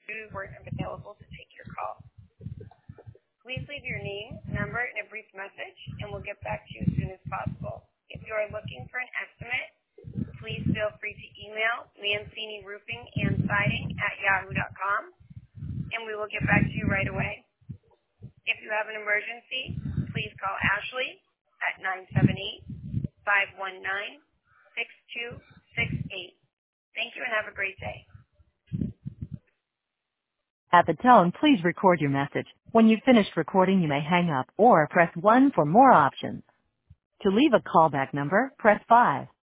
who weren't available to take your call. Please leave your name, number, and a brief message, and we'll get back to you as soon as possible. If you are looking for an estimate, please feel free to email Mancini Roofing and Siding at yahoo.com, and we will get back to you right away. If you have an emergency, please call Ashley at 978-519-6268. Thank you and have a great day. At the tone, please record your message. When you've finished recording, you may hang up or press 1 for more options. To leave a callback number, press 5.